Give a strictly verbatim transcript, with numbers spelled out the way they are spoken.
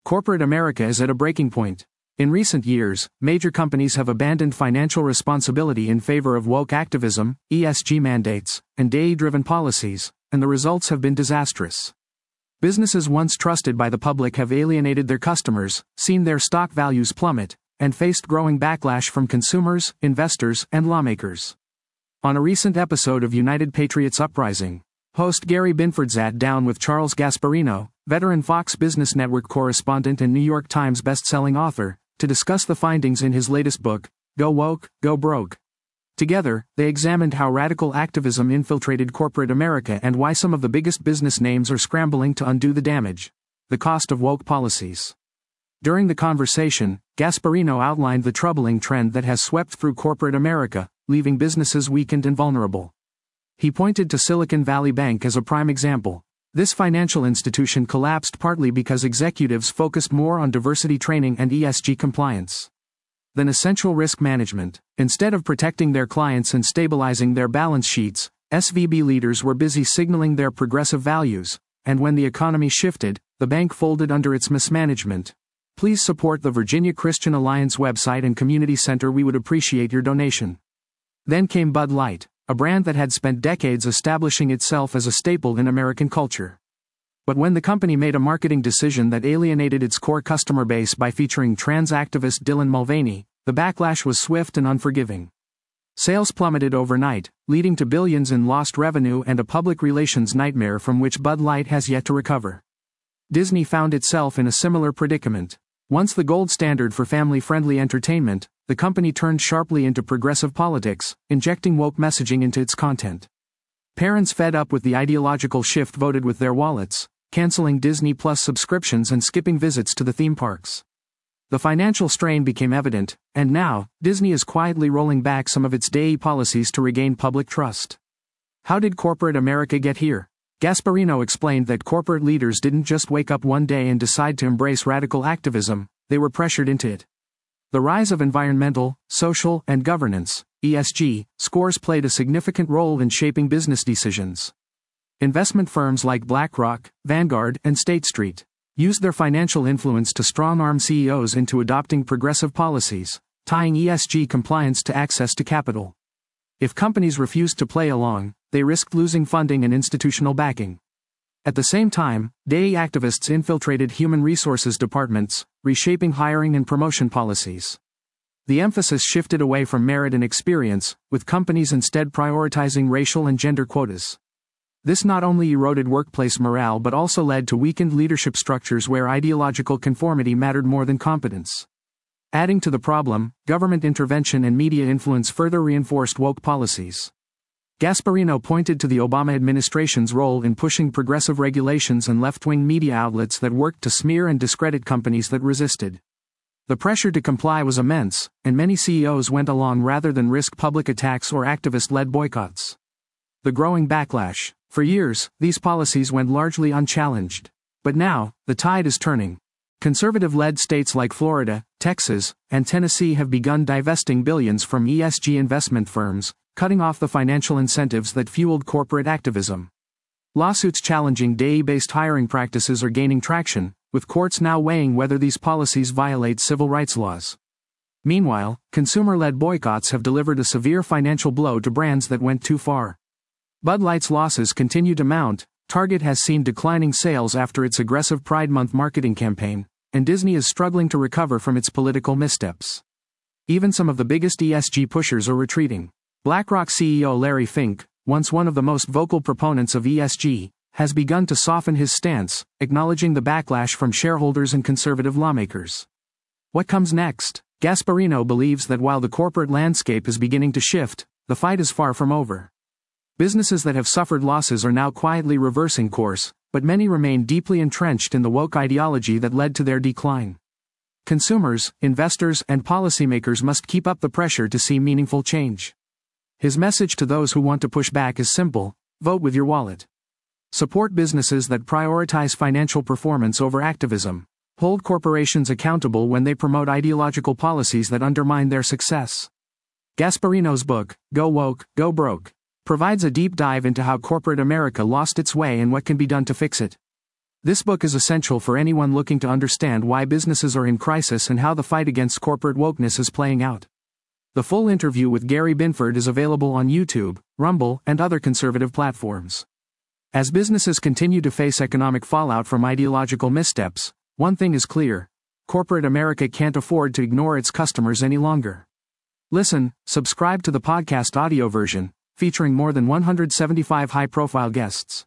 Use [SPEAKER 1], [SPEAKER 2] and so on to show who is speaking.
[SPEAKER 1] Corporate America is at a breaking point. In recent years, major companies have abandoned financial responsibility in favor of woke activism, E S G mandates, and D E I-driven policies, and the results have been disastrous. Businesses once trusted by the public have alienated their customers, seen their stock values plummet, and faced growing backlash from consumers, investors, and lawmakers. On a recent episode of United Patriots Uprising, host Gary Binford sat down with Charles Gasparino, veteran Fox Business Network correspondent and New York Times best-selling author, to discuss the findings in his latest book, Go Woke, Go Broke. Together, they examined how radical activism infiltrated corporate America and why some of the biggest business names are scrambling to undo the damage. The cost of woke policies. During the conversation, Gasparino outlined the troubling trend that has swept through corporate America, leaving businesses weakened and vulnerable. He pointed to Silicon Valley Bank as a prime example. This financial institution collapsed partly because executives focused more on diversity training and E S G compliance than essential risk management. Instead of protecting their clients and stabilizing their balance sheets, S V B leaders were busy signaling their progressive values, and when the economy shifted, the bank folded under its mismanagement. Please support the Virginia Christian Alliance website and community center. We would appreciate your donation. Then came Bud Light, a brand that had spent decades establishing itself as a staple in American culture. But when the company made a marketing decision that alienated its core customer base by featuring trans activist Dylan Mulvaney, the backlash was swift and unforgiving. Sales plummeted overnight, leading to billions in lost revenue and a public relations nightmare from which Bud Light has yet to recover. Disney found itself in a similar predicament. Once the gold standard for family-friendly entertainment, the company turned sharply into progressive politics, injecting woke messaging into its content. Parents fed up with the ideological shift voted with their wallets, canceling Disney Plus subscriptions and skipping visits to the theme parks. The financial strain became evident, and now, Disney is quietly rolling back some of its D E I policies to regain public trust. How did corporate America get here? Gasparino explained that corporate leaders didn't just wake up one day and decide to embrace radical activism, they were pressured into it. The rise of environmental, social, and governance, E S G, scores played a significant role in shaping business decisions. Investment firms like BlackRock, Vanguard, and State Street used their financial influence to strong-arm C E Os into adopting progressive policies, tying E S G compliance to access to capital. If companies refused to play along, they risked losing funding and institutional backing. At the same time, D E I activists infiltrated human resources departments, reshaping hiring and promotion policies. The emphasis shifted away from merit and experience, with companies instead prioritizing racial and gender quotas. This not only eroded workplace morale but also led to weakened leadership structures where ideological conformity mattered more than competence. Adding to the problem, government intervention and media influence further reinforced woke policies. Gasparino pointed to the Obama administration's role in pushing progressive regulations and left-wing media outlets that worked to smear and discredit companies that resisted. The pressure to comply was immense, and many C E Os went along rather than risk public attacks or activist-led boycotts. The growing backlash. For years, these policies went largely unchallenged. But now, the tide is turning. Conservative-led states like Florida, Texas, and Tennessee have begun divesting billions from E S G investment firms, cutting off the financial incentives that fueled corporate activism. Lawsuits challenging D E I-based hiring practices are gaining traction, with courts now weighing whether these policies violate civil rights laws. Meanwhile, consumer-led boycotts have delivered a severe financial blow to brands that went too far. Bud Light's losses continue to mount. Target has seen declining sales after its aggressive Pride Month marketing campaign, and Disney is struggling to recover from its political missteps. Even some of the biggest E S G pushers are retreating. BlackRock C E O Larry Fink, once one of the most vocal proponents of E S G, has begun to soften his stance, acknowledging the backlash from shareholders and conservative lawmakers. What comes next? Gasparino believes that while the corporate landscape is beginning to shift, the fight is far from over. Businesses that have suffered losses are now quietly reversing course, but many remain deeply entrenched in the woke ideology that led to their decline. Consumers, investors, and policymakers must keep up the pressure to see meaningful change. His message to those who want to push back is simple: vote with your wallet. Support businesses that prioritize financial performance over activism. Hold corporations accountable when they promote ideological policies that undermine their success. Gasparino's book, Go Woke, Go Broke, provides a deep dive into how corporate America lost its way and what can be done to fix it. This book is essential for anyone looking to understand why businesses are in crisis and how the fight against corporate wokeness is playing out. The full interview with Gary Binford is available on YouTube, Rumble, and other conservative platforms. As businesses continue to face economic fallout from ideological missteps, one thing is clear: corporate America can't afford to ignore its customers any longer. Listen, subscribe to the podcast audio version, featuring more than one hundred seventy-five high-profile guests.